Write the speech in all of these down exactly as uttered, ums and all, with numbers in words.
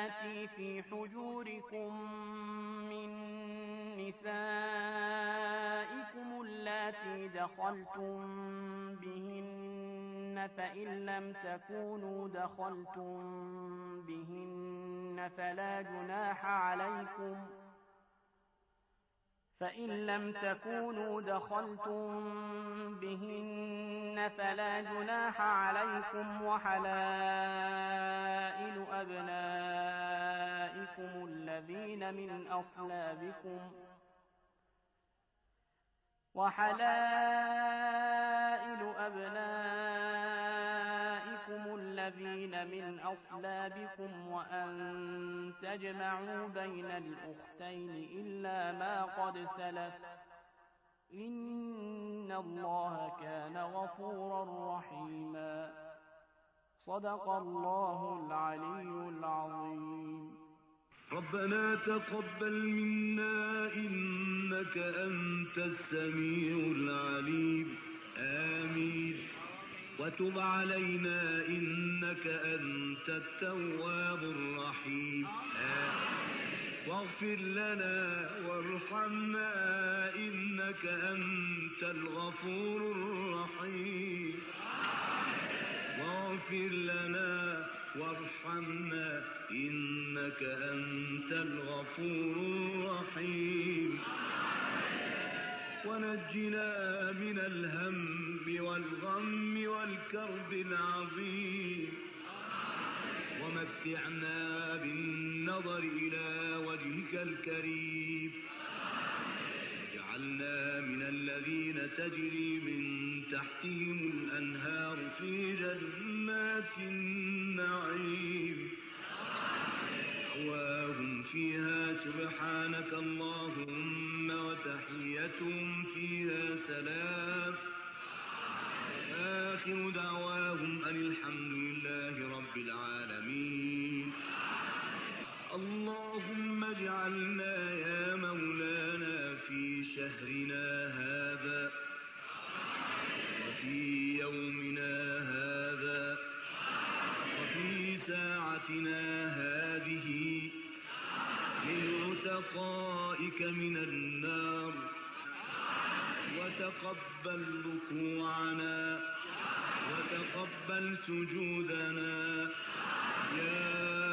اللاتي في حجوركم من نسائكم اللاتي دخلتم بهن فإن لم تكونوا دخلتم بهن فلا جناح عليكم فإن لم تكونوا دخلتم بهن فلا جناح عليكم وحلائل أبنائكم الذين من أصلابكم وحلائل أبنائكم الذين من أصلابكم وأن تجمعوا بين الأختين إلا ما قد سلف إن الله كان غفورا رحيما. صدق الله العلي العظيم. ربنا تقبل منا إنك أنت السميع العليم آمين. وتب علينا إنك أنت التواب الرحيم آمين. واغفر لنا وارحمنا إنك أنت الغفور الرحيم. واغفر لنا وارحمنا إنك أنت الغفور الرحيم. ونجنا من الهم والغم والكرب العظيم. ومتعنا بالنظر إلى وجهك الكريم. واجعلنا من الذين تجري من تحتهم الأنهار في جنات النعيم. دعواهم فيها سبحانك اللهم وتحيتهم فيها سلام. آخر دعواهم أن الحمد لله رب العالمين. اللهم اجعلنا يا مولانا في شهرنا هذا وفي يومنا هذا وفي ساعتنا هذه من عتقائك من النار. وتقبل ركوعنا وتقبل سجودنا يا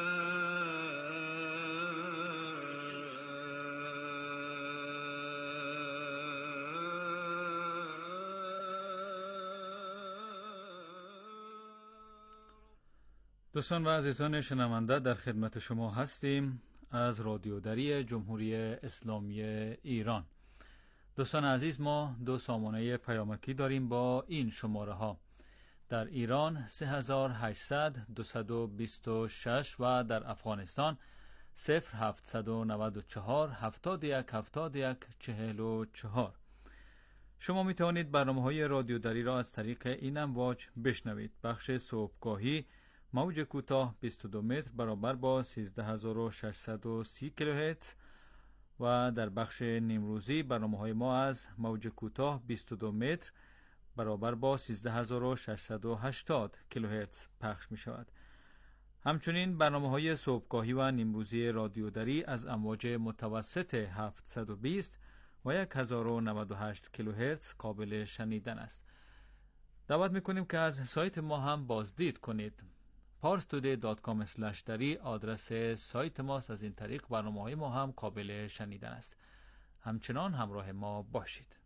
دوستان و عزیزان شنونده، در خدمت شما هستیم از رادیو دری جمهوری اسلامی ایران. دوستان عزیز، ما دو سامانه پیامکی داریم با این شماره ها: در ایران سه هزار و هشتصد دویست و بیست و شش و در افغانستان صفر هفتصد و نود و چهار هفتاد و یک هفتاد و یک چهل و چهار. شما می توانید برنامه‌های رادیو دری را از طریق این امواج بشنوید. بخش صبحگاهی موج کوتاه بیست و دو متر برابر با سیزده هزار و ششصد و سی کیلوهرتز و در بخش نیمروزی برنامه‌های ما از موج کوتاه بیست و دو متر برابر با سیزده هزار و ششصد و هشتاد کیلوهرتز پخش می شود. همچنین برنامه‌های صبحگاهی و نیمروزی رادیو دری از امواج متوسط هفتصد و بیست و هزار و نود و هشت کیلوهرتز قابل شنیدن است. دعوت می‌کنیم که از سایت ما هم بازدید کنید. پارس تودی دات کام اسلش دری آدرس سایت ماست. از این طریق برنامه‌های ما هم قابل شنیدن است. همچنان همراه ما باشید.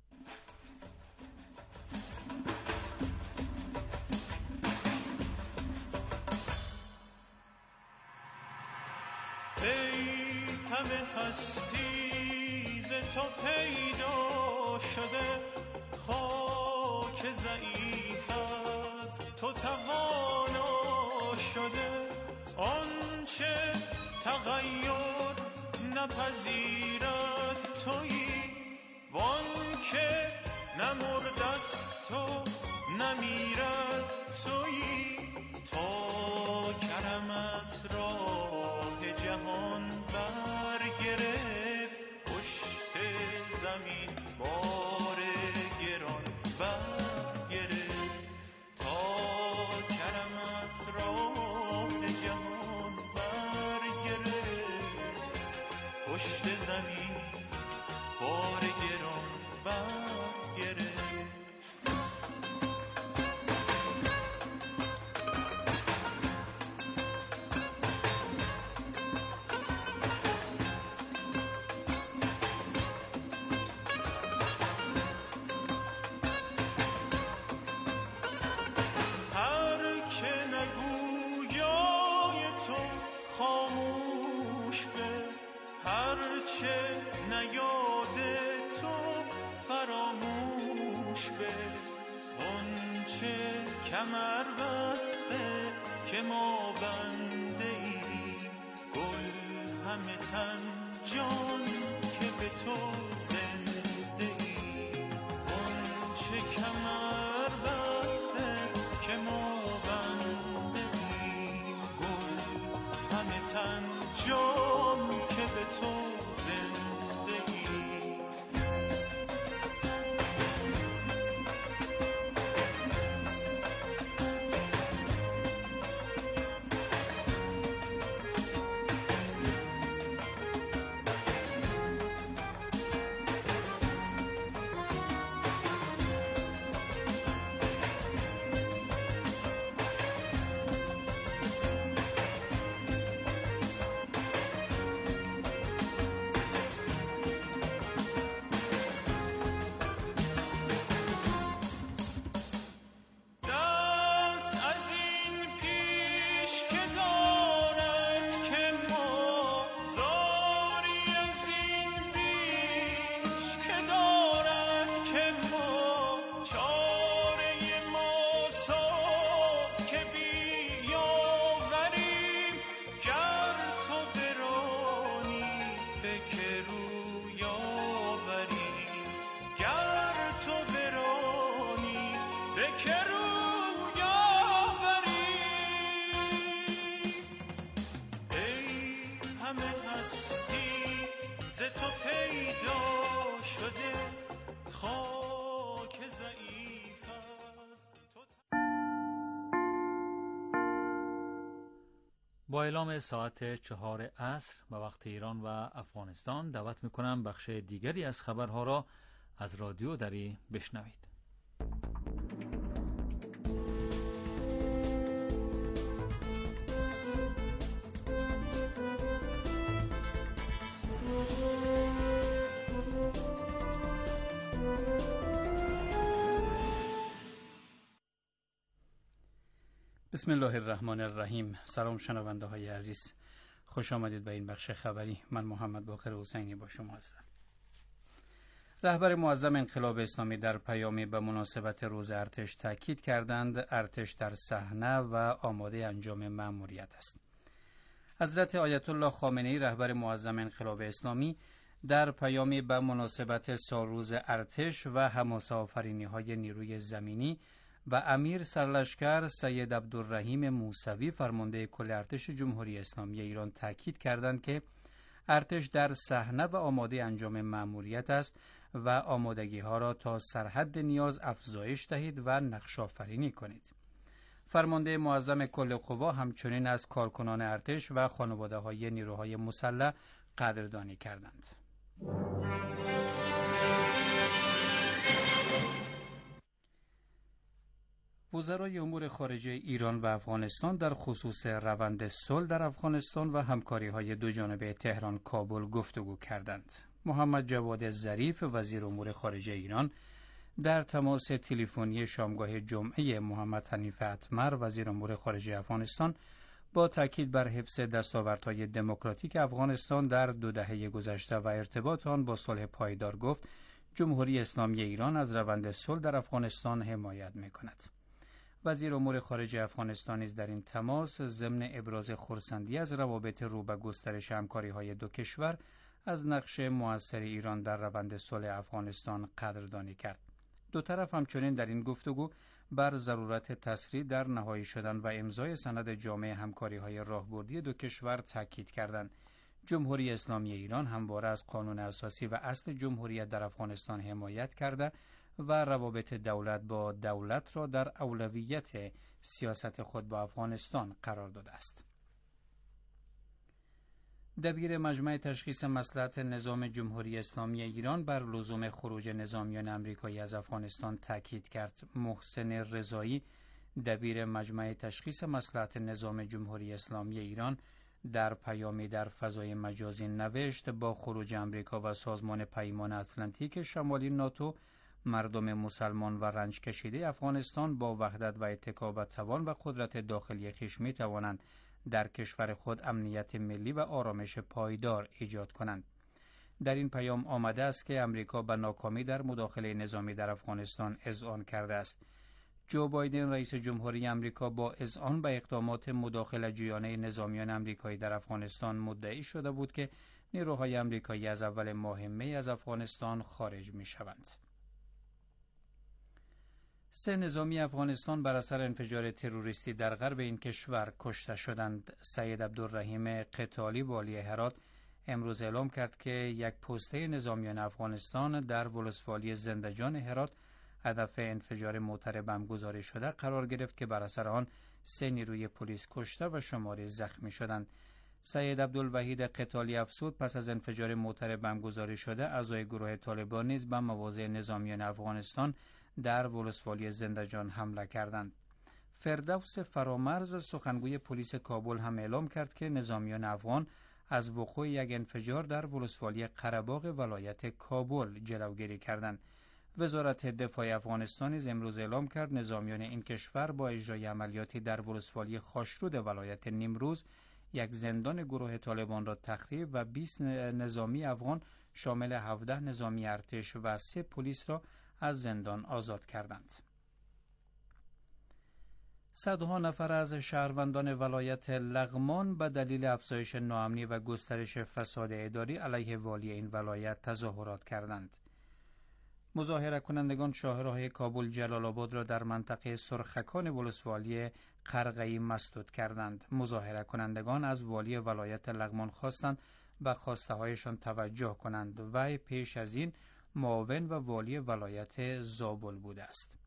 ای همه هستی ز تو پیدا شده، خاک ضعیف از تو توانا شده. آنچه تغییر نپذیرد تویی، وانکه نمردست و نمیرد تویی. تا کرمت راه جهان برگرفت، پشت زمین بار گران برگرفت. تا کرمت راه جهان برگرفت، کمر بسته که ما بنده ای، گل همه تن جان که به تو زنده ای. غنچه کمر بسته که ما بنده ای، گل همه تن جان که به تو زنده ای. با اعلام ساعت چهار عصر به وقت ایران و افغانستان دعوت میکنم بخش دیگری از خبرها را از رادیو دری بشنوید. بسم الله الرحمن الرحیم. سلام شنونده های عزیز، خوش آمدید به این بخش خبری. من محمد باقر حسینی با شما هستم. رهبر معظم انقلاب اسلامی در پیامی به مناسبت روز ارتش تاکید کردند ارتش در صحنه و آماده انجام مأموریت است. حضرت آیت الله خامنه‌ای رهبر معظم انقلاب اسلامی در پیامی به مناسبت سالروز ارتش و حماسه آفرینی‌های نیروی زمینی و امیر سرلشکر سید عبدالرحیم موسوی فرمانده کل ارتش جمهوری اسلامی ایران تاکید کردند که ارتش در صحنه و آماده انجام مأموریت است و آمادگی ها را تا سرحد نیاز افزایش دهید و نقش آفرینی کنید. فرمانده معظم کل قوا همچنین از کارکنان ارتش و خانواده های نیروهای مسلح قدردانی کردند. وزرای امور خارجه ایران و افغانستان در خصوص روند صلح در افغانستان و همکاری‌های دوجانبه تهران کابل گفتگو کردند. محمد جواد ظریف وزیر امور خارجه ایران در تماس تلفنی شامگاه جمعه محمد حنیف اتمر وزیر امور خارجه افغانستان با تاکید بر حفظ دستاوردهای دموکراتیک افغانستان در دو دهه گذشته و ارتباط آن با صلح پایدار گفت جمهوری اسلامی ایران از روند صلح در افغانستان حمایت می‌کند. وزیر امور خارجه افغانستان نیز در این تماس ضمن ابراز خرسندی از روابط رو به گسترش همکاری‌های دو کشور از نقش مؤثر ایران در روند صلح افغانستان قدردانی کرد. دو طرف همچنین در این گفتگو بر ضرورت تسریع در نهایی شدن و امضای سند جامع همکاری‌های راهبردی دو کشور تاکید کردند. جمهوری اسلامی ایران همواره از قانون اساسی و اصل جمهوریت در افغانستان حمایت کرده و روابط دولت با دولت را در اولویت سیاست خود با افغانستان قرار داده است. دبیر مجمع تشخیص مصلحت نظام جمهوری اسلامی ایران بر لزوم خروج نظامیان آمریکایی از افغانستان تاکید کرد. محسن رضایی دبیر مجمع تشخیص مصلحت نظام جمهوری اسلامی ایران در پیامی در فضای مجازی نوشت با خروج آمریکا و سازمان پیمان اتلانتیک شمالی ناتو مردم مسلمان و رنج کشیده افغانستان با وحدت و اتکا به توان و قدرت داخلی خویش می توانند در کشور خود امنیت ملی و آرامش پایدار ایجاد کنند. در این پیام آمده است که امریکا به ناکامی در مداخله نظامی در افغانستان اذعان کرده است. جو بایدن رئیس جمهوری آمریکا با اذعان به اقدامات مداخله‌جویانه نظامیان آمریکایی در افغانستان مدعی شده بود که نیروهای آمریکایی از اول ماه می از افغانستان خارج می‌شوند. سه نظامی افغانستان بر اثر انفجار تروریستی در غرب این کشور کشته شدند. سید عبدالرحیم قتالی والی هرات امروز اعلام کرد که یک پوسته نظامیان افغانستان در ولسوالی زندجان هرات هدف انفجار موتر بم گذاری شده قرار گرفت که بر اثر آن سه نیروی پلیس کشته و شماری زخمی شدند. سید عبدالوحید قتالی افزود پس از انفجار موتر بم گذاری شده اعضای گروه طالبان نیز به مواضع نظامیان افغانستان در ولسوالی زندجان حمله کردند. فردوس فرامرز سخنگوی پلیس کابل هم اعلام کرد که نظامیان افغان از وقوع یک انفجار در ولسوالی قره‌باغ ولایت کابل جلوگیری کردند. وزارت دفاع افغانستان نیز امروز اعلام کرد نظامیان این کشور با اجرای عملیاتی در ولسوالی خاشرود ولایت نیمروز یک زندان گروه طالبان را تخریب و بیست نظامی افغان شامل هفده نظامی ارتش و سه پلیس را از زندان آزاد کردند. صدها نفر از شهروندان ولایت لغمان به دلیل افزایش ناامنی و گسترش فساد اداری علیه والی این ولایت تظاهرات کردند. مظاهره کنندگان شاهراه کابل جلال آباد را در منطقه سرخکان ولسوالی قرغه‌ای مسدود کردند. مظاهره کنندگان از والی ولایت لغمان خواستند به خواسته هایشان توجه کنند و پیش از این معاون و والی ولایت زابل بوده است.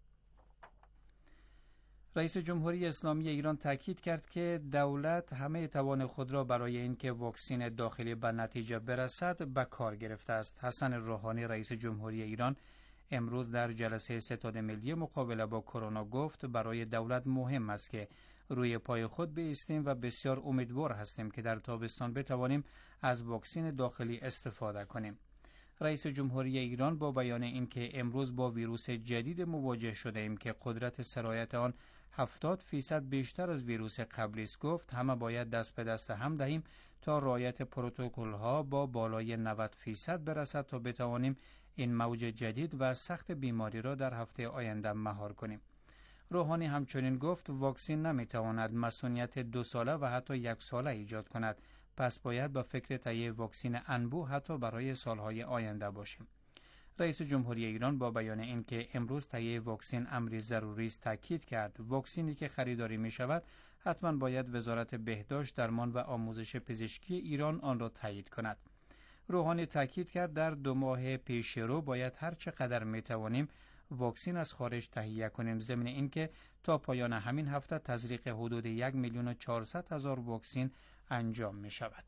رئیس جمهوری اسلامی ایران تاکید کرد که دولت همه توان خود را برای اینکه واکسن داخلی به نتیجه برسد به کار گرفته است. حسن روحانی رئیس جمهوری ایران امروز در جلسه ستاد ملی مقابله با کرونا گفت برای دولت مهم است که روی پای خود بایستیم و بسیار امیدوار هستیم که در تابستان بتوانیم از واکسن داخلی استفاده کنیم. رئیس جمهوری ایران با بیان اینکه امروز با ویروس جدید مواجه شده ایم که قدرت سرایت آن هفتاد فیصد بیشتر از ویروس قبلی است گفت همه باید دست به دست هم دهیم تا رعایت پروتکل ها با بالای نود فیصد برسد تا بتوانیم این موج جدید و سخت بیماری را در هفته آینده مهار کنیم. روحانی همچنین گفت واکسن نمیتواند مسئولیت دو ساله و حتی یک ساله ایجاد کند، پس باید با فکر تهیه واکسن انبوه حتی برای سالهای آینده باشیم. رئیس جمهوری ایران با بیان اینکه امروز تهیه واکسن امری ضروری است تاکید کرد واکسنی که خریداری می شود حتما باید وزارت بهداشت، درمان و آموزش پزشکی ایران آن را تایید کند. روحانی تاکید کرد در دو ماه پیش رو باید هر چقدر می توانیم واکسن از خارج تهیه کنیم، ضمن اینکه تا پایان همین هفته تزریق حدود یک میلیون و چهارصد هزار واکسن انجام می شود.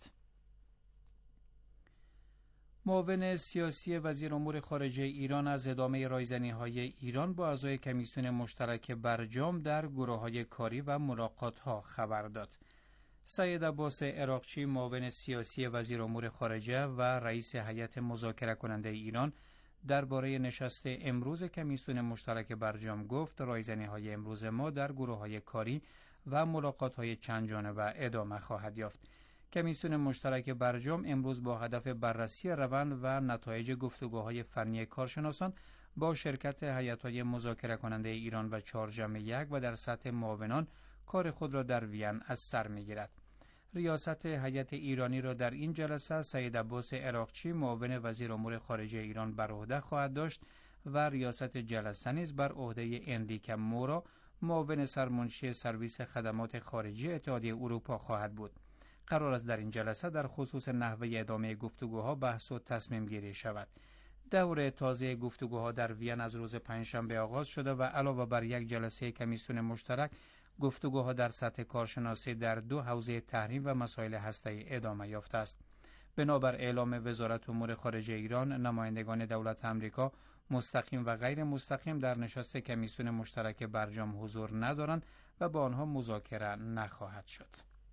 معاون سیاسی وزیر امور خارجه ایران از ادامه رایزنی‌های ایران با اعضای کمیسیون مشترک برجام در گروه‌های کاری و ملاقات‌ها خبر داد. سید عباس عراقچی معاون سیاسی وزیر امور خارجه و رئیس هیئت مذاکره کننده ایران درباره نشست امروز کمیسیون مشترک برجام گفت رایزنی‌های امروز ما در گروه‌های کاری و ملاقات‌های چند جانبه ادامه خواهد یافت. کمیسیون مشترک برجام امروز با هدف بررسی روند و نتایج گفتگوهای فنی کارشناسان با شرکت هیئت‌های مذاکره کننده ایران و چهارجم یک و در سطح معاونان کار خود را در وین از سر می‌گیرد. ریاست هیئت ایرانی را در این جلسه سید عباس عراقچی معاون وزیر امور خارجه ایران بر عهده خواهد داشت و ریاست جلسه نیز بر عهده انریکه مورا معاون سرمنشی سرویس خدمات خارجی اتحادیه اروپا خواهد بود. قرار است در این جلسه در خصوص نحوه ادامه گفتگوها بحث و تصمیم گیری شود. دور تازه گفتگوها در وین از روز پنجشنبه آغاز شده و علاوه بر یک جلسه کمیسیون مشترک گفتگوها در سطح کارشناسی در دو حوزه تحریم و مسائل هسته‌ای ادامه یافته است. بنابر اعلام وزارت امور خارجه ایران، نمایندگان دولت آمریکا مستقیم و غیر مستقیم در نشست کمیسیون مشترک برجام حضور ندارند و با آنها مذاکره نخواهد شد.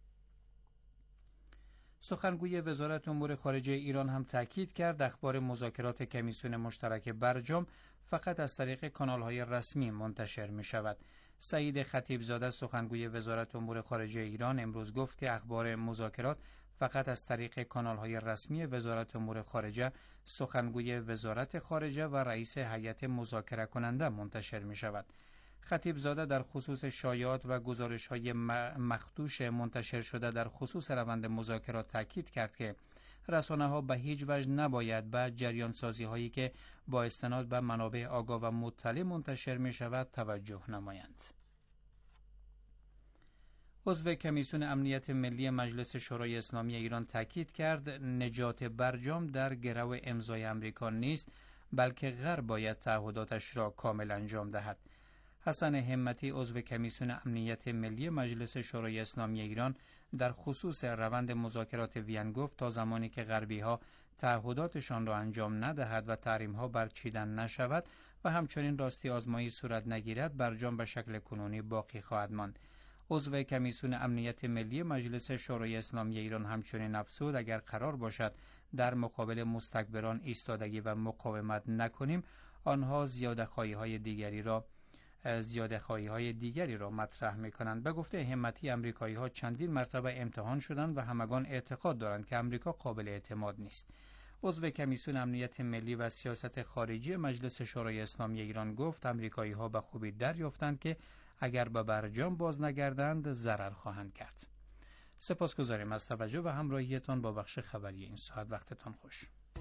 سخنگوی وزارت امور خارجه ایران هم تاکید کرد اخبار مذاکرات کمیسیون مشترک برجام فقط از طریق کانال‌های رسمی منتشر می شود. سعید خطیبزاده سخنگوی وزارت امور خارجه ایران امروز گفت که اخبار مذاکرات فقط از طریق کانال‌های رسمی وزارت امور خارجه، سخنگوی وزارت خارجه و رئیس هیئت مذاکره کننده منتشر می شود. خطیبزاده در خصوص شایعات و گزارش‌های مخدوش منتشر شده در خصوص روند مذاکرات تاکید کرد که رسانه‌ها به هیچ وجه نباید به جریان سازی هایی که با استناد به منابع آگاه و مطلع منتشر می شود توجه نمایند. عضو کمیسیون امنیت ملی مجلس شورای اسلامی ایران تاکید کرد نجات برجام در گرو امضای امریکا نیست، بلکه غرب باید تعهداتش را کامل انجام دهد. حسن همتی عضو کمیسیون امنیت ملی مجلس شورای اسلامی ایران در خصوص روند مذاکرات وین گفت تا زمانی که غربی ها تعهداتشان را انجام ندهد و تحریم ها برچیدن نشود و همچنین راستی آزمایی صورت نگیرد، برجام به شکل کنونی باقی خواهد ماند. عضو کمیسیون امنیت ملی مجلس شورای اسلامی ایران همچنین افزود اگر قرار باشد در مقابل مستکبران ایستادگی و مقاومت نکنیم، آنها زیاده‌خواهی های دیگری را زیاده خواهی های دیگری را مطرح می کنند. به گفته همتی، امریکایی ها چندین مرتبه امتحان شدند و همگان اعتقاد دارند که امریکا قابل اعتماد نیست. عضو کمیسیون امنیت ملی و سیاست خارجی مجلس شورای اسلامی ایران گفت امریکایی ها به خوبی دریافتند که اگر به برجام باز نگردند ضرر خواهند کرد. سپاسگزاریم از توجه و همراهیتان با بخش خبری این ساعت. وقتتان خوش.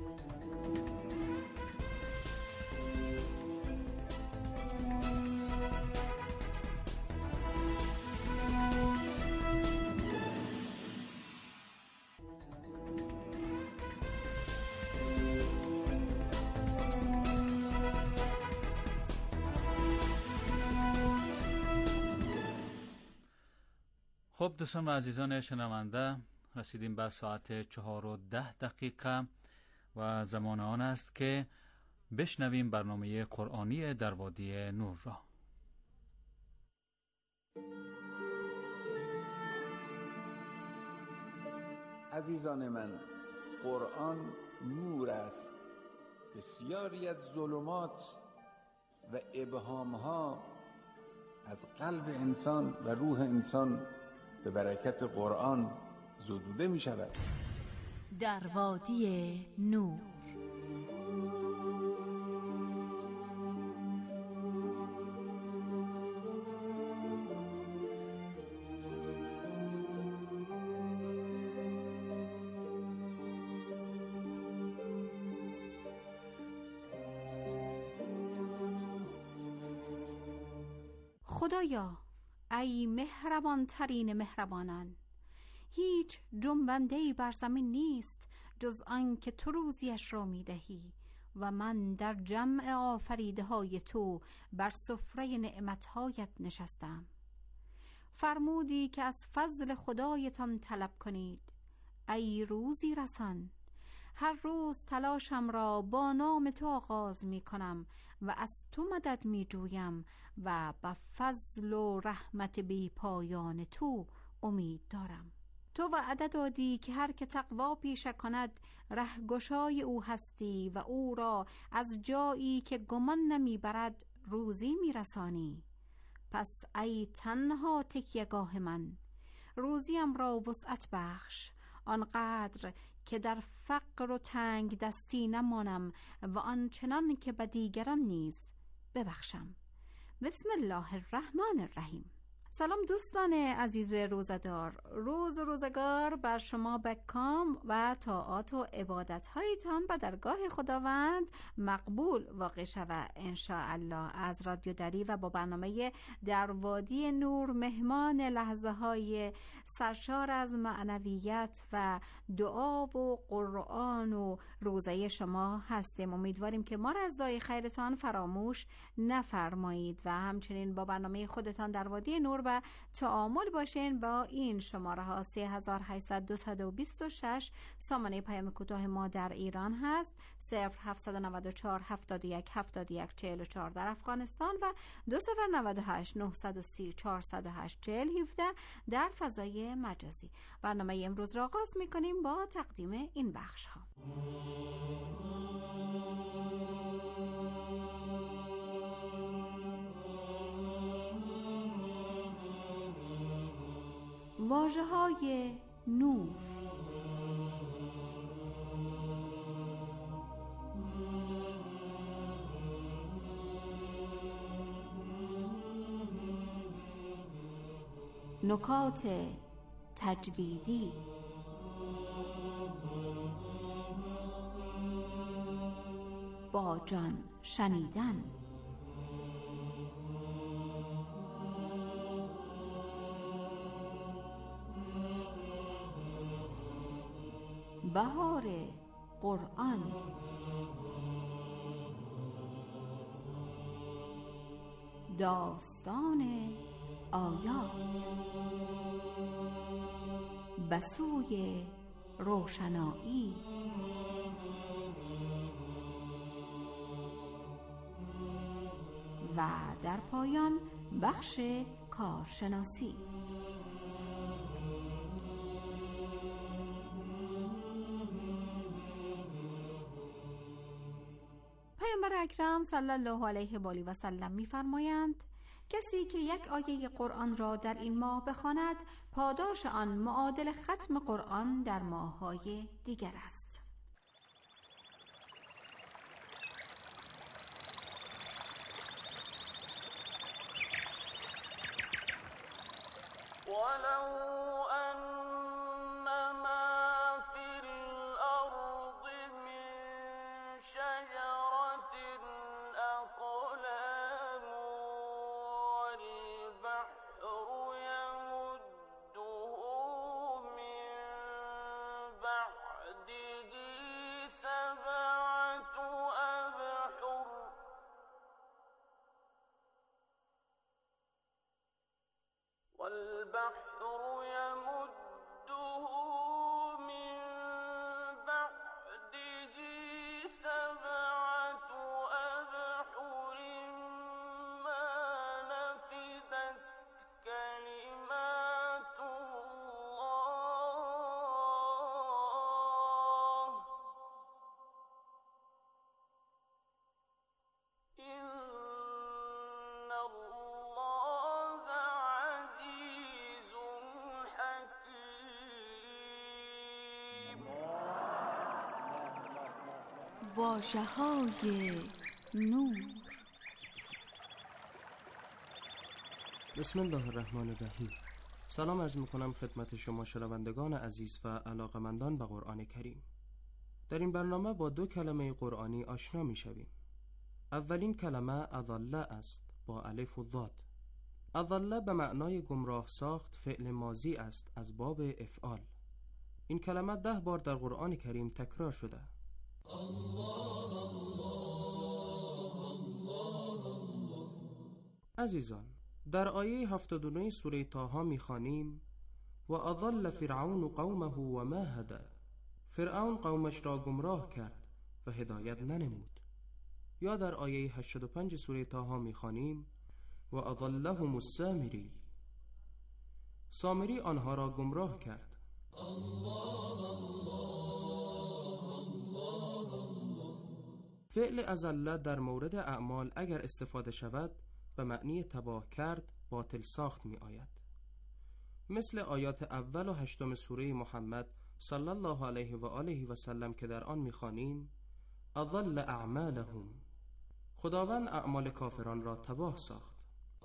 خب دوستان و عزیزان شنونده، رسیدیم به ساعت چهار و ده دقیقه و زمان آن است که بشنویم برنامه قرآنی در وادی نور را. عزیزان من، قرآن نور است. بسیاری از ظلمات و ابهامها از قلب انسان و روح انسان به برکت قرآن زدوده می شود. در وادی نور. خدایا، ای مهربان ترین مهربانان، هیچ جنبنده‌ای بر زمین نیست جز آن که تو روزیش را می دهی و من در جمع آفریده های تو بر سفره نعمتهایت نشستم. فرمودی که از فضل خدایتان طلب کنید. ای روزی رسان، هر روز تلاشم را با نام تو آغاز می کنم و از تو مدد می جویم و به فضل و رحمت بی پایان تو امید دارم. تو وعده دادی که هر که تقوا پیشه کند رهگشای او هستی و او را از جایی که گمان نمی برد روزی می رسانی. پس ای تنها تکیه‌گاه من، روزیم را وسعت بخش، آنقدر که در فقر و تنگ دستی نمانم و آنچنان که به دیگران نیز ببخشم. بسم الله الرحمن الرحیم. سلام دوستان عزیز روزدار، روز و روزگار بر شما به کام و طاعات و عبادت هایتان به درگاه خداوند مقبول واقع شود ان شاء الله. از رادیو دری و با برنامه در وادی نور مهمان لحظه های سرشار از معنویت و دعا و قرآن و روزه شما هستیم. امیدواریم که ما را از دعای خیرتان فراموش نفرمایید و همچنین با برنامه خودتان در وادی نور و تعامل باشین. با این شماره ها سه هزار و هشتصد و بیست و شش سامانه پیام کوتاه ما در ایران هست، صفر هفتصد و نود و چهار هفتاد و یک هفتاد و یک چهل و چهار در افغانستان و دو صفر نود و هشت نهصد و سی چهارصد و هشت چهل هفده در فضای مجازی. برنامه امروز را آغاز می‌کنیم با تقدیم این بخش ها. واژه های نور. نکات تجویدی. با جان شنیدن. بهار قرآن. داستان آیات. بسوی روشنایی. و در پایان بخش کارشناسی. پیامبر اکرم صلی الله علیه و آله و سلم می‌فرمایند کسی که یک آیه قرآن را در این ماه بخواند پاداش آن معادل ختم قرآن در ماه‌های دیگر است. ولو أن ما في الأرض من شجرة أقلام والبحر يمده من بعده سبعة أبحر والبحر يمده من بعده سبعة أبحر ما نفدت كلمات الله إن الله عزيز حكيم. واژه‌های نور. بسم الله الرحمن الرحیم. سلام عرض میکنم خدمت شما شنوندگان عزیز و علاقمندان به قرآن کریم. در این برنامه با دو کلمه قرآنی آشنا میشویم. اولین کلمه اضله است با الف و ضاد. اضله به معنای گمراه ساخت فعل ماضی است از باب افعال. این کلمه ده بار در قرآن کریم تکرار شده. عزیزان، در آیه هفتاد و نه سوره طه می‌خوانیم و اضل فرعون قومه و ما هدی. فرعون قومش را گمراه کرد و هدایت ننمود. یا در آیه هشتاد و پنج سوره طه می‌خوانیم و اضلهم السامری. سامری آنها را گمراه کرد. فعل اضل در مورد اعمال اگر استفاده شود به معنی تباه کرد، باطل ساخت می آید. مثل آیات اول و هشتم سوره محمد صلی الله علیه و آله و سلم که در آن می خوانیم اضل اعمالهم. خداوند اعمال کافران را تباه ساخت.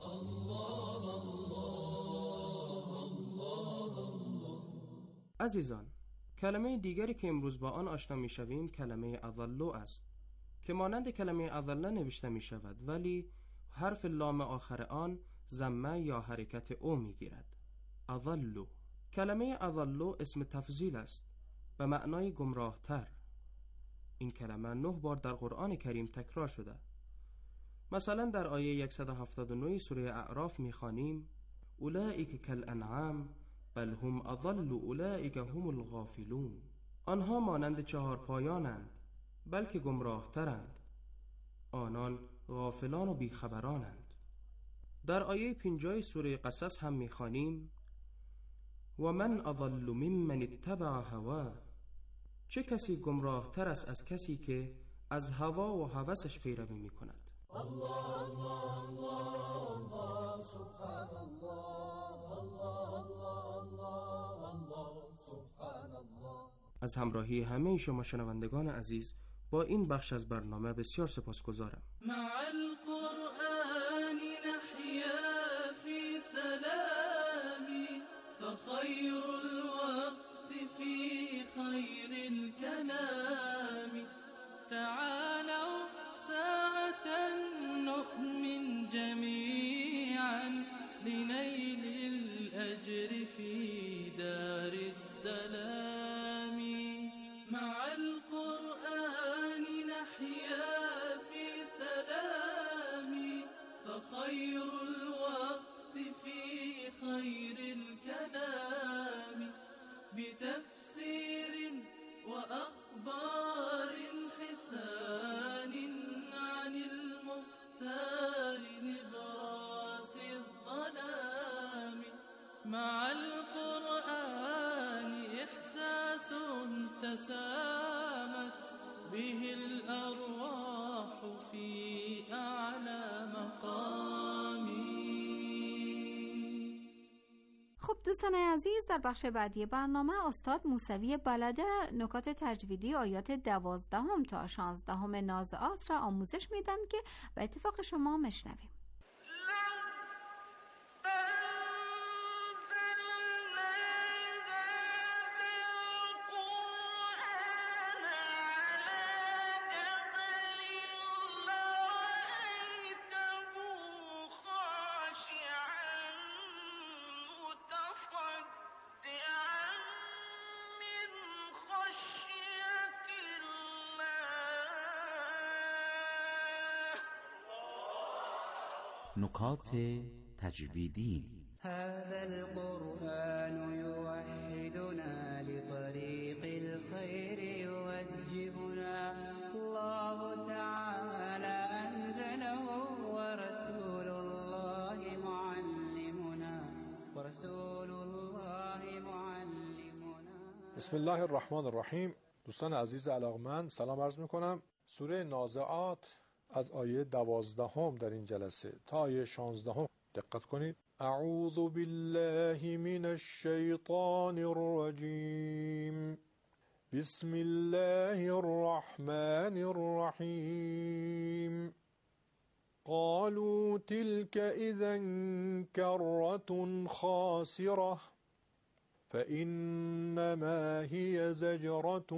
عزیزان، کلمه دیگری که امروز با آن آشنا می شویم کلمه اضلوا است که مانند کلمه اضله نوشته می شود، ولی حرف لام آخر آن ضمه یا حرکت او می گیرد. اضلوا. کلمه اضلوا اسم تفضیل است به معنای گمراه تر. این کلمه نه بار در قرآن کریم تکرار شده. مثلا در آیه صد و هفتاد و نه سوره اعراف می خوانیم اولئک کالانعام بل هم اضل اولئک هم الغافلون. آنها مانند چهار پایانند بلکه گمراه ترند، آنان غافلان و بیخبرانند. در آیه پنجاه سوره قصص هم می‌خوانیم و من اضل ممن اتبع هواه. چه کسی گمراه تر است از کسی که از هوا و هوسش پیروی می‌کند. الله الله الله الله سبحان الله الله الله الله سبحان الله. از همراهی همه شما شنوندگان عزیز با این بخش از برنامه بسیار سپاسگزارم. مع القرآن نحيا في سلام بتفسير وأخبار حسان عن المختار نبراس الظلام. مع القرآن إحساس تسامت به الأرواح في أعلى مقام. خب دوستان عزیز، در بخش بعدی برنامه استاد موسوی بلده نکات تجویدی آیات دوازدهم تا شانزدهم نازعات را آموزش میدن که به اتفاق شما مشنویم. نکات تجویدی. هذا القرآن يوحدنا لطريق الخير يوجهنا. الله تعالى أنزله ورسول الله معلمنا ورسول الله معلمنا. بسم الله الرحمن الرحیم. دوستان عزیز علاقمند سلام عرض میکنم. سوره نازعات از آیه دوازدهم در این جلسه تا آیه شانزدهم دقت کنید. اعوذ بالله من الشیطان الرجیم. بسم الله الرحمن الرحیم. قالوا تلك اذا كرة خاسرة فإنما هي زجرة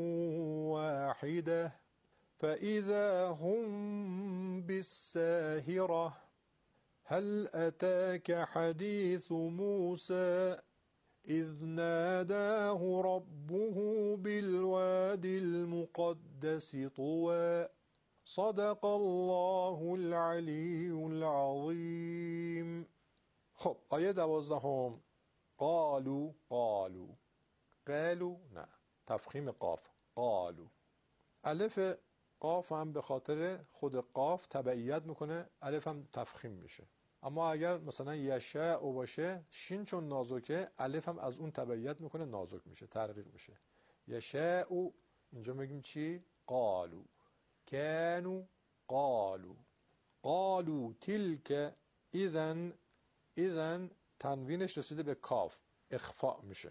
واحدة فإذا هم بالساهرة. هل أتاك حديث موسى إذ ناداه ربه بالوادي المقدس طوى. صدق الله العلي العظيم. خب آیه دوازدهم. قالو قالو قالو نه تفخیم قاف. قالو الف قاف هم به خاطر خود قاف تبعیت میکنه، الف هم تفخیم میشه. اما اگر مثلا یشاء باشه شین چون نازکه الف هم از اون تبعیت میکنه نازک میشه، ترقیق میشه. یشاء اینجا میگیم چی؟ قالو. کانو قالو. قالو تلک اذن. اذن تنوینش رسیده به کاف اخفاء میشه.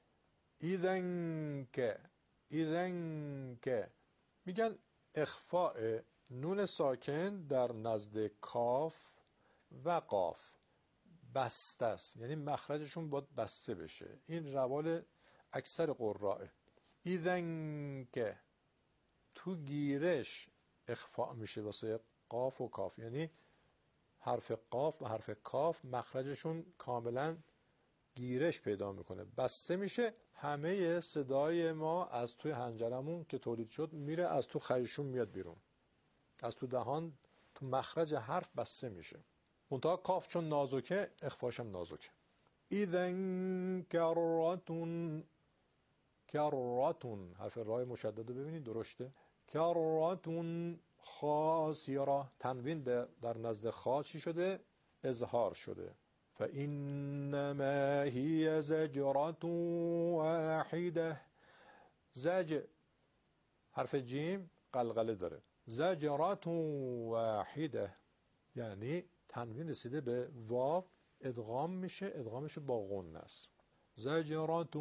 اذن که اذن که میگن اخفاء نون ساکن در نزد کاف و قاف بسته است، یعنی مخرجشون باید بسته بشه. این روال اکثر قرائه. ایذن که تو گیرش اخفاء میشه واسه قاف و کاف، یعنی حرف قاف و حرف کاف مخرجشون کاملا گیرش پیدا میکنه، بسته میشه. همه صدای ما از توی حنجرمون که تولید شد میره از تو خیشون میاد بیرون، از تو دهان تو مخرج حرف بسته میشه. منتها کاف چون نازکه اخفاشم نازکه. ایذن کراتون. کراتون حرف رای مشدد رو ببینید درشته. کراتون خاسیرا تنوین در نزد خا چی شده؟ اظهار شده. فإنما هي زجرة واحدة. زج حرف جیم قلقله داره. زجرة واحدة یعنی تنوین رسیده به واو ادغام میشه، ادغامش با غنه است. زجرة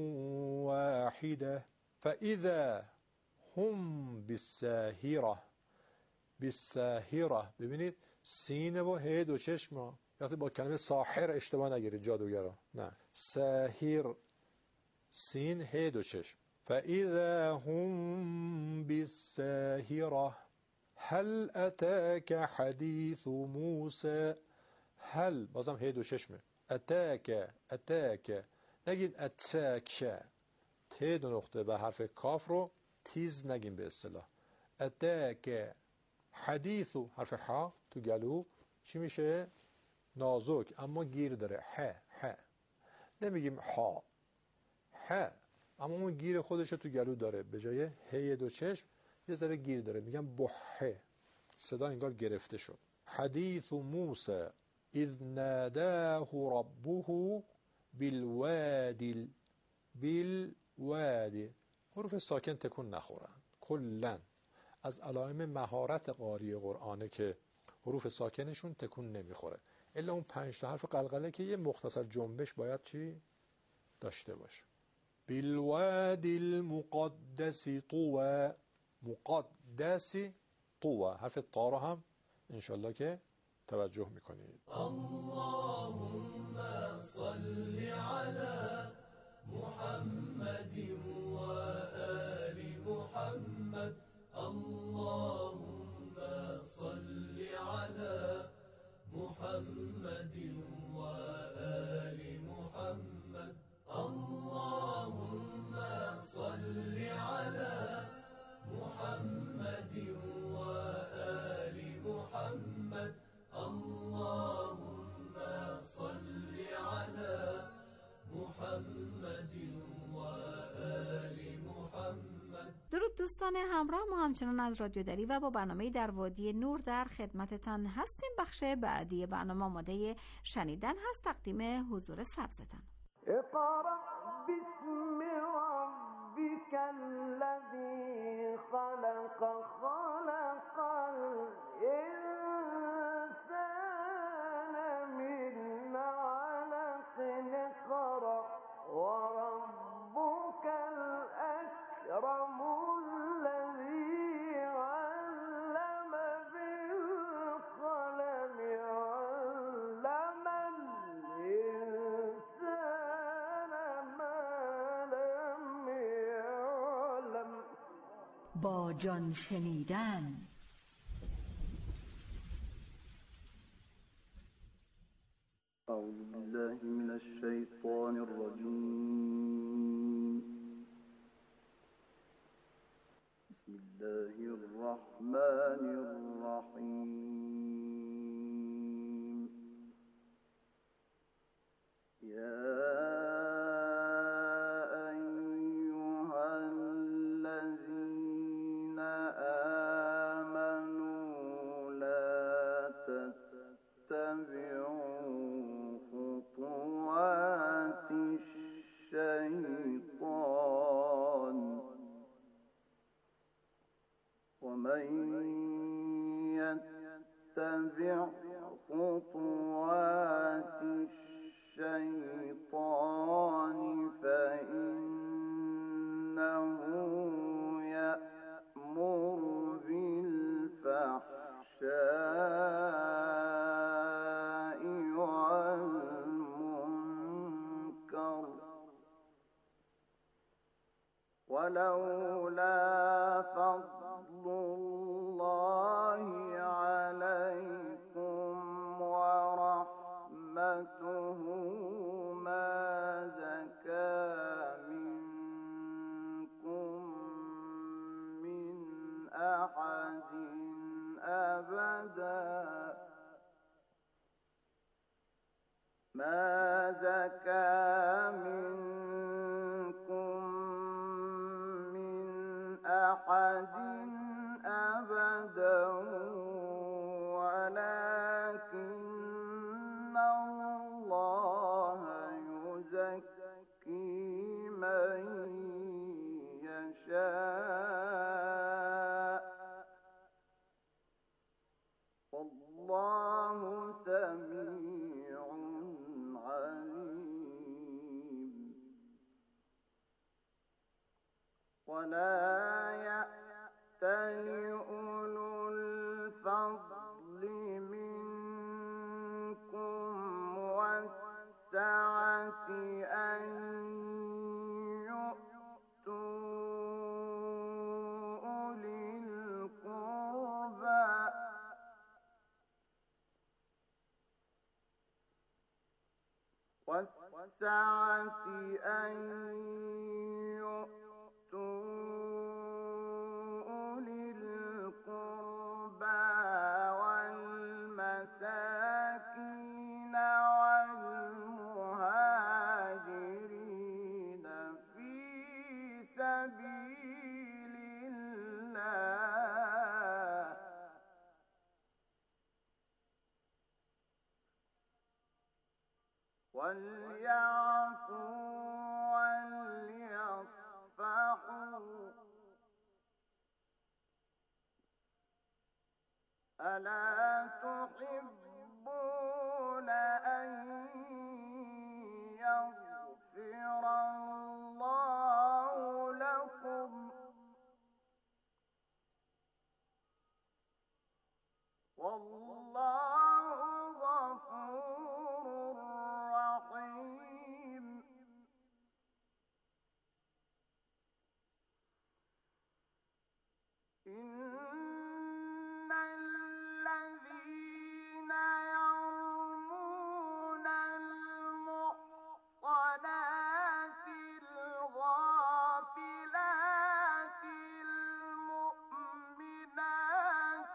واحدة فإذا هم بالساهرة. بالساهرة ببینید سین و ه دو چشم وقتی با کلمه ساحر اشتباه نگیرید جادوگرا، نه ساحر سین ه دو چشم. فاذا هم بالساهره هل اتاك حديث موسى. هل بازم ه دو چشمه. اتاك اتاك نگید اتاک. ت دو نقطه و حرف کاف رو تیز نگیم به اصطلاح. اتاک حدیث حرف ح تو گلو چی میشه؟ نازک اما گیر داره. ح ح نمیگیم ح ح، اما اون گیر خودش تو گلو داره، به جای هی دو چشم یه ذره گیر داره، میگم بحه، صدا انگار گرفته شد. حدیث موسی اذ ناداه ربه بالوادی بالوادی. حروف ساکن تکون نخورن کلن. از علائم مهارت قاری قرآنه که حروف ساکنشون تکون نمیخوره، الا اون پنج تا حرف قلقله که یه مختصر جنبش باید چی داشته باشه. بالوادی المقدس طوى، مقدس طوى، حرف تا رو هم انشالله که توجه میکنید. اللهم صل على محمد و آل محمد. اللهم صل على محمد و آل محمد. اللهم صل على محمد و آل محمد. اللهم صل على محمد و آل محمد. درود دوستان همراه، ما همچنان از رادیو دری و با برنامه در وادی نور در خدمتتان هستیم. بخش بعدی برنامه آماده شنیدن هست، تقدیم حضور سبزتان. اقرأ باسم ربك الذي خلق خلق الإنسان من علق. اقرأ وربك الأكرم الذي علم بالقلم علم الإنسان ما لم يعلم. با جان شنیدن. أعوذ بالله من الشيطان الرجيم. بسم الله الرحمن الرحيم. يا أيها الذين آمنوا لا تتبعوا خطوات الشيطان ومن يتبع خطوات الشيطان فإنه يأمر بالفحشاء والمنكر ولولا فضل الله عليكم ورحمته ما زكى منكم من أحد أبدا ما زكى منكم من أحد أبدا ولكن الله يزكي من يشاء والله سميع عليم. ولا يأتل أولو الفضل منكم والسعة أن يؤتوا أولي القربى والسعة أن يؤتوا أولي القربى والمساكين والمهاجرين في سبيل الله وليعفوا وليصفحوا ألا تحبون أن يغفر الله لكم والله غفور رحيم. إن الذين يرمون المحصنات الغافلات المؤمنات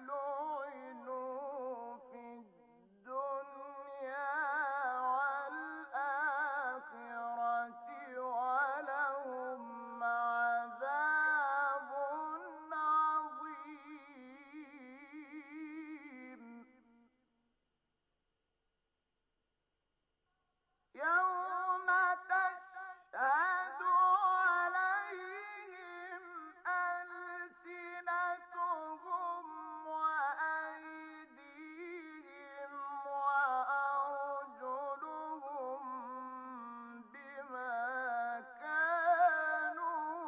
لعنوا في الدنيا والآخرة ولهم عذاب عظيم. يوم تشهد عليهم ألسنتهم وأيديهم وأرجلهم بما كانوا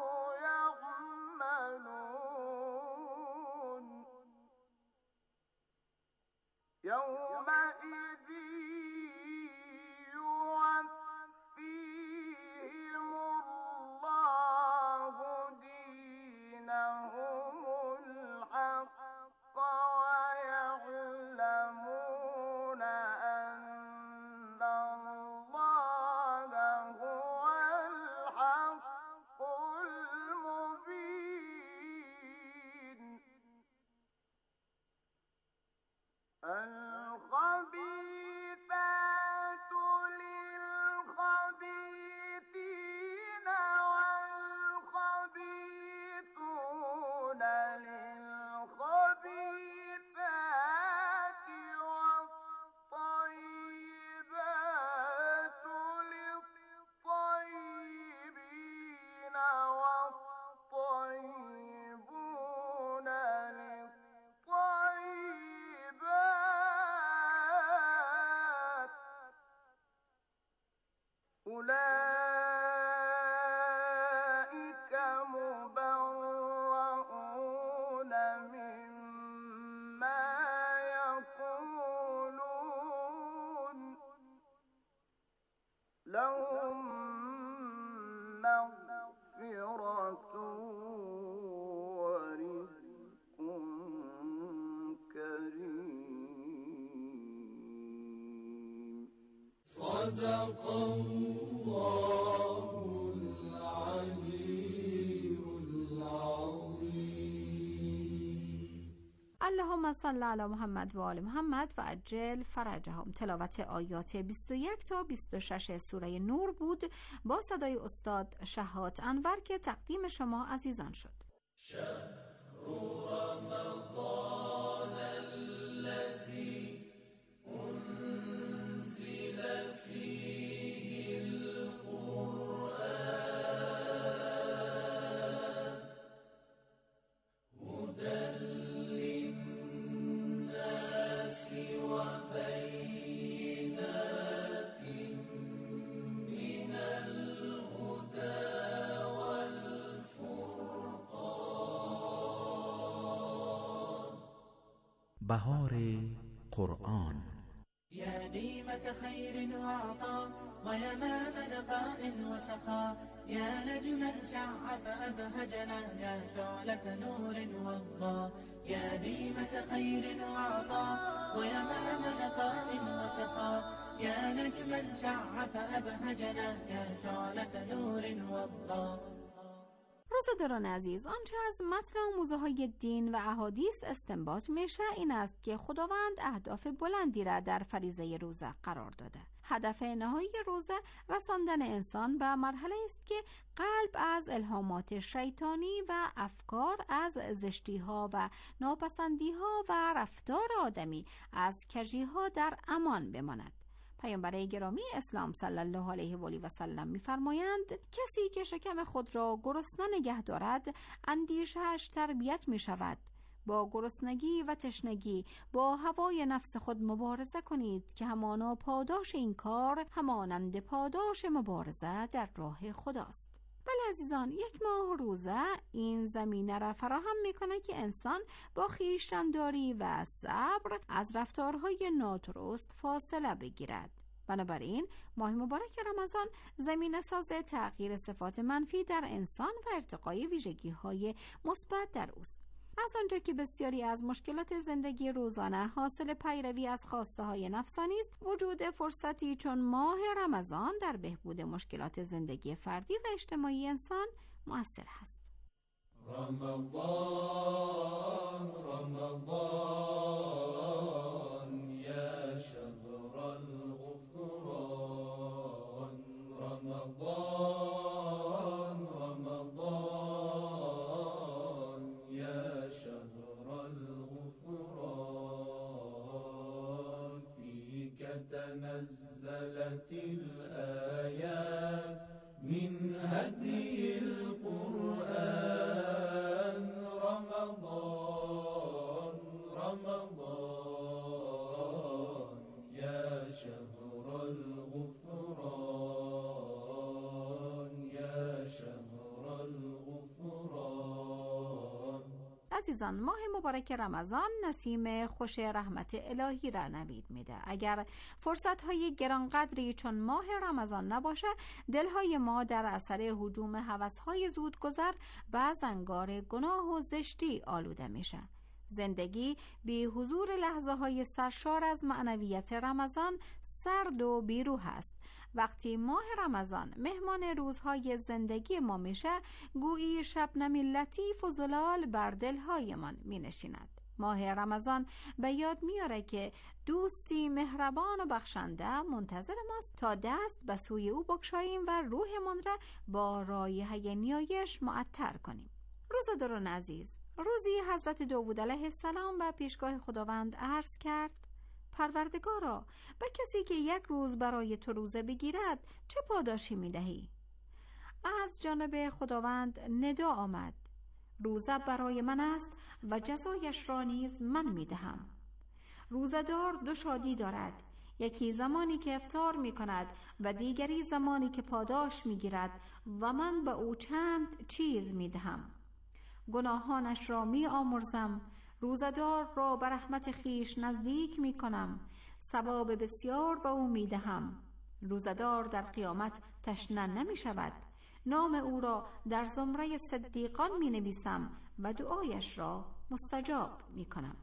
يعملون. يومئذ يوفيهم الله دينهم الحق ويعلمون أن الله هو الحق المبين. الخبيثات للخبيثين والخبيثون للخبيثات والطيبات للطيبين والطيبون للطيبات أولئك مبرؤون مما يقولون لهم مغفرة ورزق كريم. صدق الله العلي العظيم. اللهم صل علی محمد و آل محمد و عجل فرجهم. تلاوت آیات بیست و یک تا بیست و شش سوره نور بود با صدای استاد شهات انور که تقدیم شما عزیزان شد. شهر رمضان الذي أنزل فيه القرآن هدى للناس وبينات من الهدى والفرقان. بهار قرآن يا ديمة خير وعطاء ويمام نقاء وسخاء يا نجما شع فأبهجنا يا شعلة نور وضاء يا ديمة خير وعطاء ويمام نقاء وسخاء يا نجما شع فأبهجنا يا شعلة نور وضاء. روزه‌داران عزیز، آنچه از متن و موضوع های دین و احادیث استنباط میشه این است که خداوند اهداف بلندی را در فریضه روزه قرار داده. هدف نهایی روزه رساندن انسان به مرحله است که قلب از الهامات شیطانی و افکار از زشتی‌ها و ناپسندی‌ها و رفتار آدمی از کجی‌ها در امان بماند. پیامبر گرامی اسلام صلی الله علیه و آله و سلم می‌فرمایند کسی که شکم خود را گرسنه نگه دارد اندیشه‌اش تربیت می‌شود. با گرسنگی و تشنگی با هوای نفس خود مبارزه کنید که همانا پاداش این کار همانند پاداش مبارزه در راه خداست. بله عزیزان، یک ماه روزه این زمینه را فراهم میکنه که انسان با خویشتن‌داری و صبر از رفتارهای نادرست فاصله بگیرد. بنابراین ماه مبارک رمضان زمینه ساز تغییر صفات منفی در انسان و ارتقای ویژگی‌های مثبت در اوست. از آنجا که بسیاری از مشکلات زندگی روزانه حاصل پیروی از خواسته های نفسانی است، وجود فرصتی چون ماه رمضان در بهبود مشکلات زندگی فردی و اجتماعی انسان مؤثر است. رمضان رمضان یا شهر الغفران رمضان رمضان یا شهر الغفران فيك تنزلت الآيات من هدي القرآن رمضان رمضان يا شهر الغفران يا شهر الغفران. عزیزان، ماه مبارک رمضان نسیم خوش رحمت الهی را نوید میده. اگر فرصت‌های گرانقدری چون ماه رمضان نباشه، دلهای ما در اثر هجوم هوس‌های زودگذر به زنگار گناه و زشتی آلوده میشه. زندگی بی حضور لحظه های سرشار از معنویت رمضان سرد و بیروح است. وقتی ماه رمضان مهمان روزهای زندگی ما میشه، گویی شبنمی لطیف و زلال بر دلهایمان می نشیند. ماه رمضان به یاد میاره که دوستی مهربان و بخشنده منتظر ماست تا دست به سوی او بگشاییم و روحمان را با رایحه نیایش معطر کنیم. روزه‌داران عزیز، روزی حضرت داوود علیه السلام به پیشگاه خداوند عرض کرد: پروردگارا، به کسی که یک روز برای تو روزه بگیرد چه پاداشی میدهی؟ از جانب خداوند ندا آمد: روزه برای من است و جزایش را نیز من میدهم. روزه‌دار دو شادی دارد، یکی زمانی که افطار می کند و دیگری زمانی که پاداش می گیرد و من به او چند چیز می دهم. گناهانش را می آمرزم، روزه‌دار را به رحمت خیش نزدیک می کنم، ثواب بسیار به او می دهم. روزه‌دار در قیامت تشنه نمی شود، نام او را در زمره صدیقان می نویسم و دعایش را مستجاب می کنم.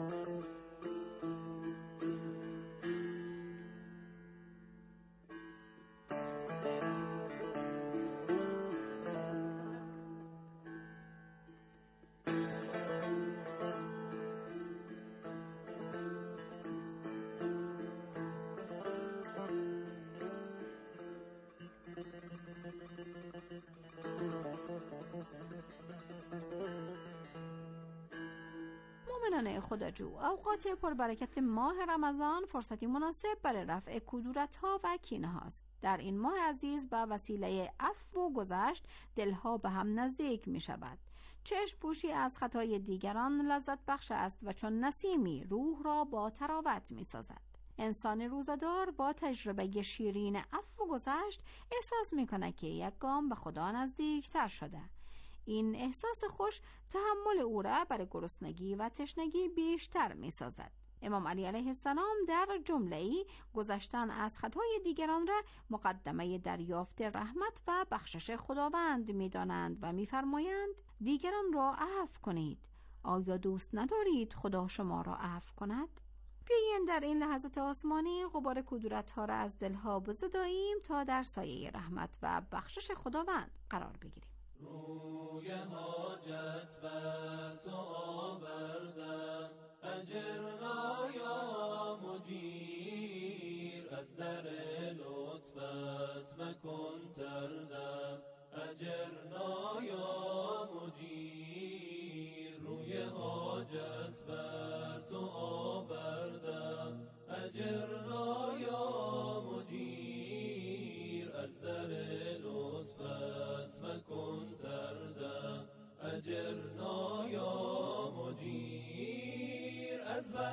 مؤمنان خداجو، اوقات پربرکت ماه رمضان فرصتی مناسب برای رفع کدورت‌ها و کینه هاست. در این ماه عزیز با وسیله عفو و گذشت دلها به هم نزدیک می شود. چشم پوشی از خطای دیگران لذت بخش است و چون نسیمی روح را با تراوت می سازد. انسان روزه‌دار با تجربه شیرین عفو و گذشت احساس می کنه که یک گام به خدا نزدیک تر شده. این احساس خوش تحمل او را برای گرسنگی و تشنگی بیشتر می سازد. امام علی علیه السلام در جمله‌ای گذشتن از خطای دیگران را مقدمه دریافت رحمت و بخشش خداوند می دانند و می فرمایند: دیگران را عفو کنید، آیا دوست ندارید خدا شما را عفو کند؟ بیایید در این لحظات آسمانی غبار کدورت‌ها را از دلها بزداییم تا در سایه رحمت و بخشش خداوند قرار بگیریم. روی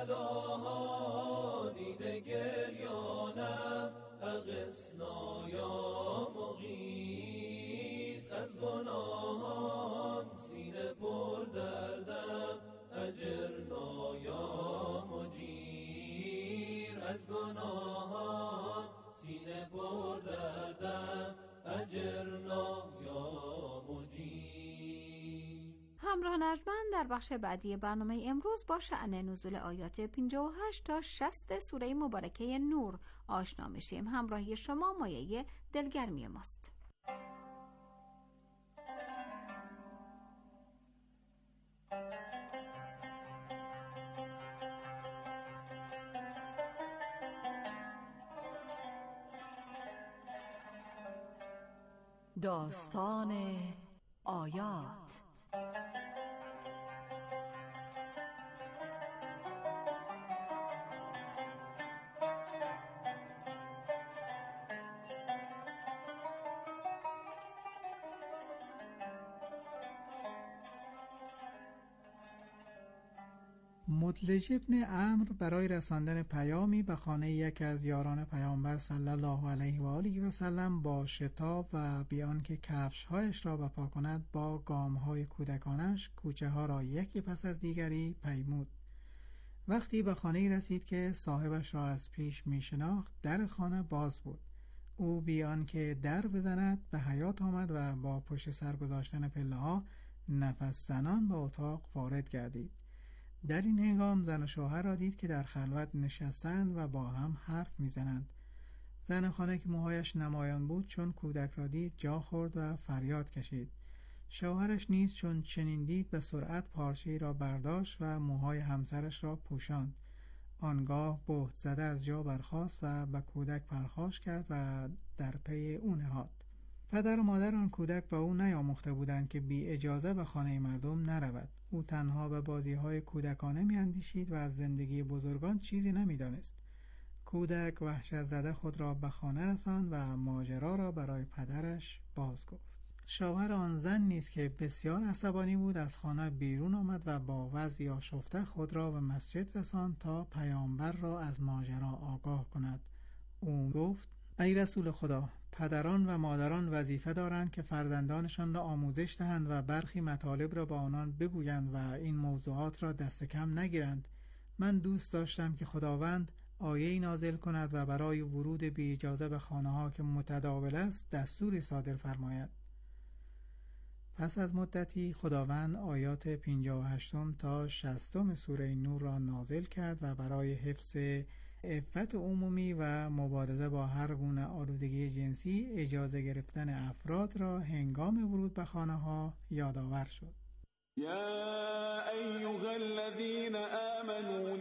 بلاها دیده گریانم اغثنا یا مغیث از گناهان سینه پر دردم اجرنا یا مجیر از گناهان سینه پر دردم اجرنا یا مجیر. همراه نجمن در بخش بعدی برنامه امروز با شأن نزول آیات پنجاه و هشت تا شصت سوره مبارکه نور آشنا میشیم. همراهی شما مایه دلگرمی ماست. داستان آیات. مدلج ابن عمرو برای رساندن پیامی به خانه یکی از یاران پیامبر صلی الله علیه و آله و سلم با شتاب و بیان که کفش‌هایش را بپا کند با گام‌های کودکانش کوچه ها را یکی پس از دیگری پیمود. وقتی به خانه رسید که صاحبش را از پیش می شناخت، در خانه باز بود. او بیان که در بزند به حیاط آمد و با پشت سر گذاشتن پله ها نفس زنان به اتاق وارد گردید. در این هنگام زن و شوهر را دید که در خلوت نشستند و با هم حرف میزنند. زن خانه که موهایش نمایان بود چون کودک را دید جا خورد و فریاد کشید. شوهرش نیز چون چنین دید به سرعت پارچه‌ای را برداشت و موهای همسرش را پوشاند. آنگاه بهت زده از جا برخاست و به کودک پرخاش کرد و در پی او نهاد. پدر و مادر آن کودک به او نیاموخته بودند که بی اجازه به خانه مردم نرود. او تنها به بازی‌های کودکانه می‌اندیشید و از زندگی بزرگان چیزی نمی‌دانست. کودک وحشت زده خود را به خانه رساند و ماجرا را برای پدرش باز گفت. شوهر آن زن نیز که بسیار عصبانی بود از خانه بیرون آمد و با وضعی آشفته خود را به مسجد رساند تا پیامبر را از ماجرا آگاه کند. او گفت: ای رسول خدا، پدران و مادران وظیفه دارند که فرزندانشان را آموزش دهند و برخی مطالب را با آنان بگویند و این موضوعات را دست کم نگیرند. من دوست داشتم که خداوند آیه‌ای نازل کند و برای ورود بی اجازه به خانه‌ها که متداول است دستوری صادر فرماید. پس از مدتی خداوند آیات پنجاه و هشت تا شصت سوره نور را نازل کرد و برای حفظ عفت عمومی و مبارزه با هر گونه آلودگی جنسی اجازه گرفتن افراد را هنگام ورود به خانه‌ها یادآور شد. يا أيها الذين آمنوا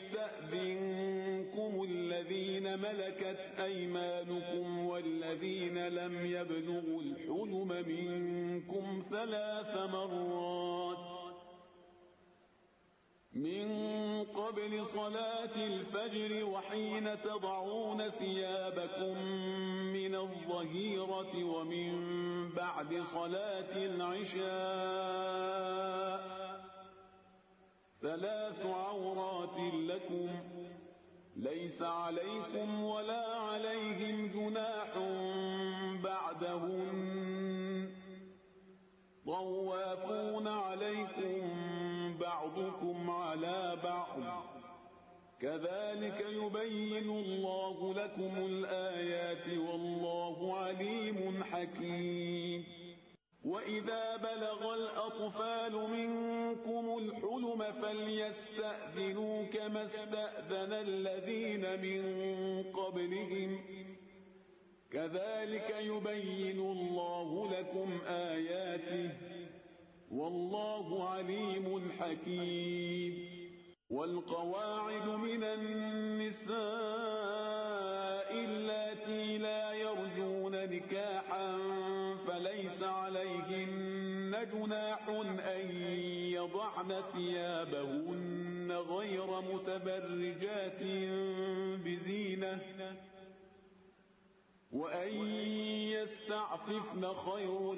ليستأذنكم الذين ملكت أيمانكم والذين لم يبلغوا الحلم منكم ثلاث مرات من قبل صلاة الفجر وحين تضعون ثيابكم من الظهيرة ومن بعد صلاة العشاء ثلاث عورات لكم ليس عليكم ولا عليهم جناح بعدهن طوافون عليكم بعضكم على بعض كذلك يبين الله لكم الآيات والله عليم حكيم. وإذا بلغ الأطفال منكم الحلم فليستأذنوا كما استأذن الذين من قبلهم كذلك يبين الله لكم آياته والله عليم حكيم. والقواعد من النساء اللاتي لا يرجون نكاحا فليس عليهن جناح أن يضعن ثيابهن غير متبرجات بزينة وأن يستعففن خير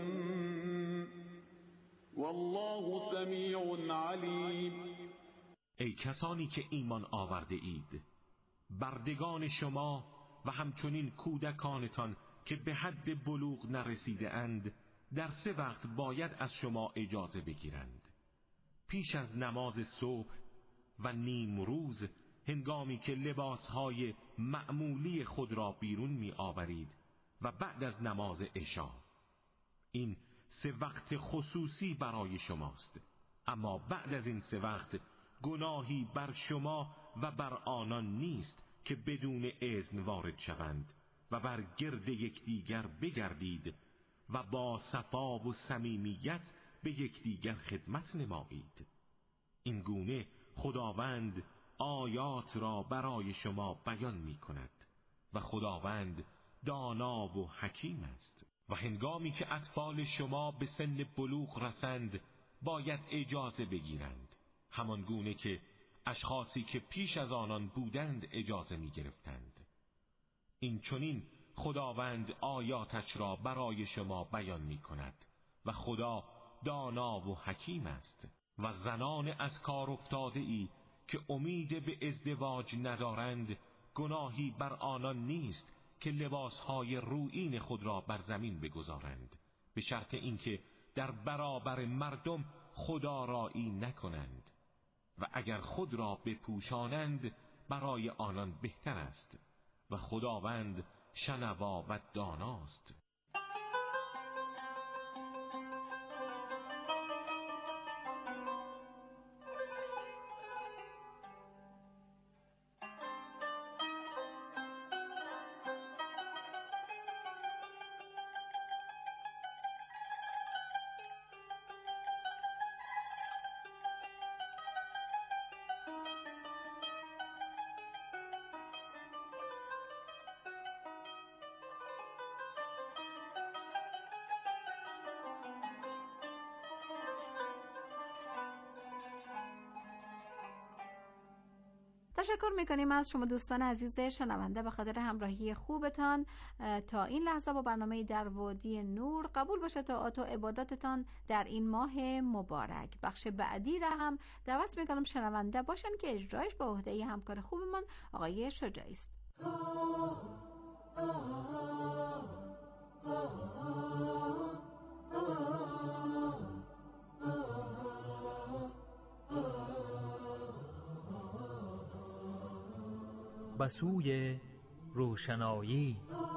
لهن والله سميع عليم. ای کسانی که ایمان آورده اید، بردگان شما و همچنین کودکانتان که به حد بلوغ نرسیده اند در سه وقت باید از شما اجازه بگیرند: پیش از نماز صبح و نیم روز، هنگامی که لباسهای معمولی خود را بیرون می آورید، و بعد از نماز عشا. این سه وقت خصوصی برای شماست، اما بعد از این سه وقت گناهی بر شما و بر آنان نیست که بدون اذن وارد شوند و بر گرد یکدیگر بگردید و با صفا و صمیمیت به یکدیگر خدمت نمایید. این گونه خداوند آیات را برای شما بیان می کند و خداوند دانا و حکیم است. و هنگامی که اطفال شما به سن بلوغ رسند باید اجازه بگیرند، همان گونه که اشخاصی که پیش از آنان بودند اجازه می گرفتند. این چنین خداوند آیاتش را برای شما بیان می کند و خدا دانا و حکیم است. و زنان از کار افتاده ای که امید به ازدواج ندارند، گناهی بر آنان نیست که لباسهای رویین خود را بر زمین بگذارند، به شرط اینکه در برابر مردم خودآرایی نکنند، و اگر خود را بپوشانند برای آنان بهتر است و خداوند شنوا و داناست. تشکر میکنیم از شما دوستان عزیز شنونده به خاطر همراهی خوبتان تا این لحظه با برنامه در وادی نور. قبول باشه طاعات و عباداتتان در این ماه مبارک. بخش بعدی را هم دعوت میکنم شنونده باشن که اجرایش به عهده همکار خوبمان آقای شجاعی است. بسوی روشنایی.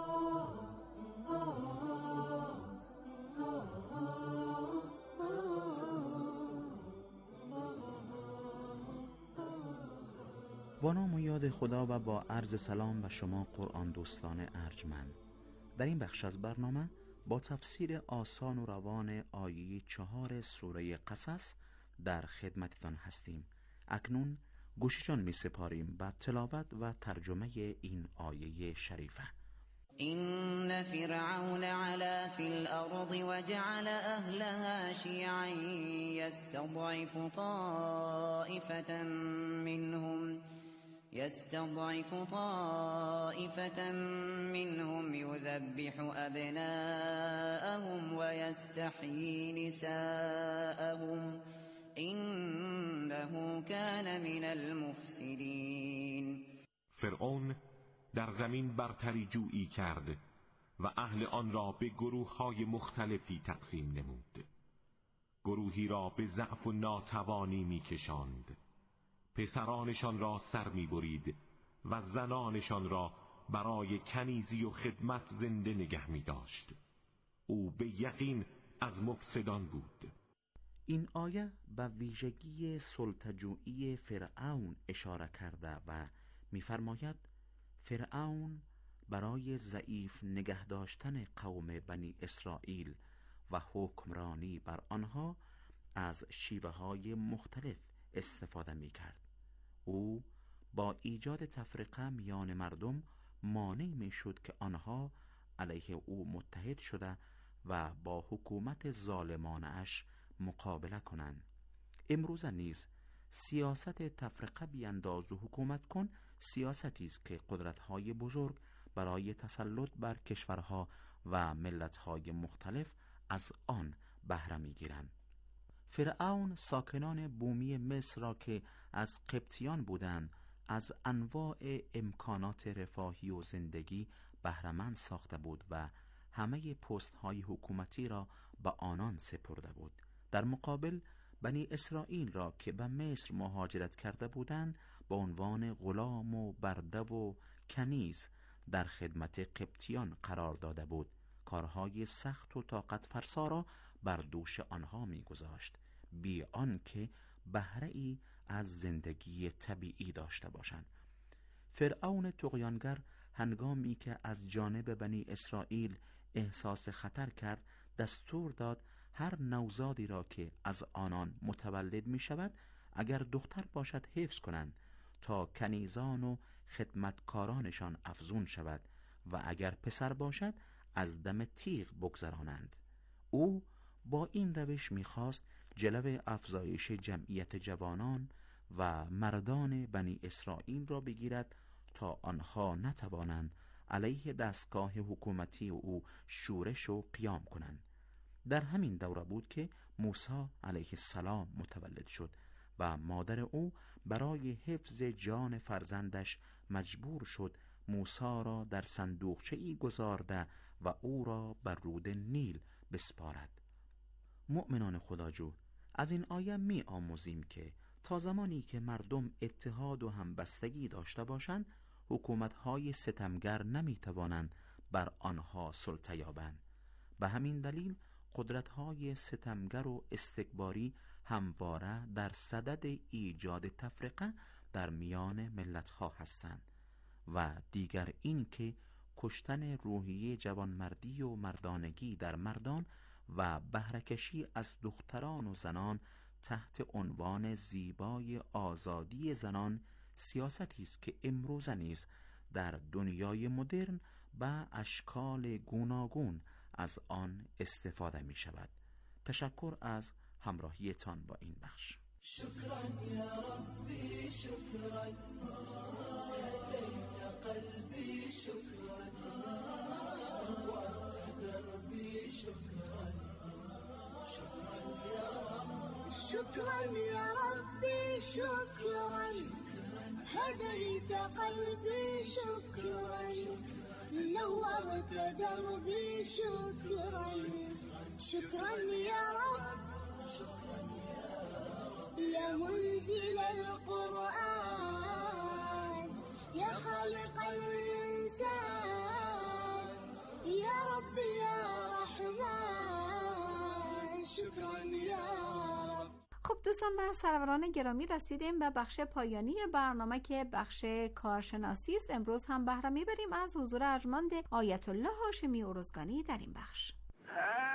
با نام و یاد خدا و با عرض سلام به شما قرآن دوستان ارجمند. در این بخش از برنامه با تفسیر آسان و روان آیه چهار سوره قصص در خدمتتان هستیم. اکنون گوششان می سپاریم به تلاوت و ترجمه این آیه شریفه. إن فرعون علا في الأرض وجعل أهلها شيعا يستضعف طائفة منهم يستضعف طائفة منهم يذبح أبناءهم ويستحيي نساءهم إنه كان من المفسدين. فرعون در زمین برتری جویی کرد و اهل آن را به گروه‌های مختلفی تقسیم نمود. گروهی را به ضعف و ناتوانی می‌کشاند، پسرانشان را سر می‌برید و زنانشان را برای کنیزی و خدمت زنده نگه می‌داشت. او به یقین از مفسدان بود. این آیه به ویژگی سلطه‌جویی فرعون اشاره کرده و می‌فرماید فرعون برای ضعیف نگه داشتن قوم بنی اسرائیل و حکمرانی بر آنها از شیوه‌های مختلف استفاده می‌کرد. او با ایجاد تفرقه میان مردم مانع می‌شد که آنها علیه او متحد شده و با حکومت ظالمانه‌اش مقابله کنند. امروز نیز سیاست تفرقه بیانداز و حکومت کن سیاستی است که قدرت‌های بزرگ برای تسلط بر کشورها و ملت‌های مختلف از آن بهره می‌گیرند. فرعون ساکنان بومی مصر را که از قبطیان بودند از انواع امکانات رفاهی و زندگی بهره‌مند ساخته بود و همه پست‌های حکومتی را به آنان سپرده بود. در مقابل بنی اسرائیل را که به مصر مهاجرت کرده بودند به عنوان غلام و برده و کنیز در خدمت قبطیان قرار داده بود. کارهای سخت و طاقت فرسا را بر دوش آنها می‌گذاشت بی آنکه بهره‌ای از زندگی طبیعی داشته باشند. فرعون طغیانگر هنگامی که از جانب بنی اسرائیل احساس خطر کرد دستور داد هر نوزادی را که از آنان متولد می شود اگر دختر باشد حفظ کنند تا کنیزان و خدمتکارانشان افزون شود و اگر پسر باشد از دم تیغ بگذرانند. او با این روش می‌خواست جلو افزایش جمعیت جوانان و مردان بنی اسرائیل را بگیرد تا آنها نتوانند علیه دستگاه حکومتی او شورش و قیام کنند. در همین دوره بود که موسی علیه السلام متولد شد و مادر او برای حفظ جان فرزندش مجبور شد موسی را در صندوقچه‌ای گذارده و او را بر رود نیل بسپارد. مؤمنان خداجو، از این آیه می آموزیم که تا زمانی که مردم اتحاد و همبستگی داشته باشند حکومت‌های ستمگر نمی توانند بر آنها سلطه یابند. به همین دلیل قدرت‌های ستمگر و استکباری همواره در صدد ایجاد تفرقه در میان ملت‌ها هستند و دیگر این که کشتن روحیه جوانمردی و مردانگی در مردان و بهره‌کشی از دختران و زنان تحت عنوان زیبای آزادی زنان سیاستی است که امروزه نیز در دنیای مدرن به اشکال گوناگون از آن استفاده می شود. تشکر از همراهیتان با این بخش. شكرا يا ربي شكرا هديت قلبي شكرا نورت دربي شكرا شكرا يا رب شكرا يا ربي شكرا هديت قلبي شكرا نورت دربي شكرا شكرا يا رب يا منزل القرآن يا خالق الإنسان يا رب يا رحمن شكرا يا رب. خب دوستان و سروران گرامی، رسیدیم به بخش پایانی برنامه که بخش کارشناسی است. امروز هم بهره میبریم از حضور ارجمند آیت الله هاشمی ارزگانی در این بخش.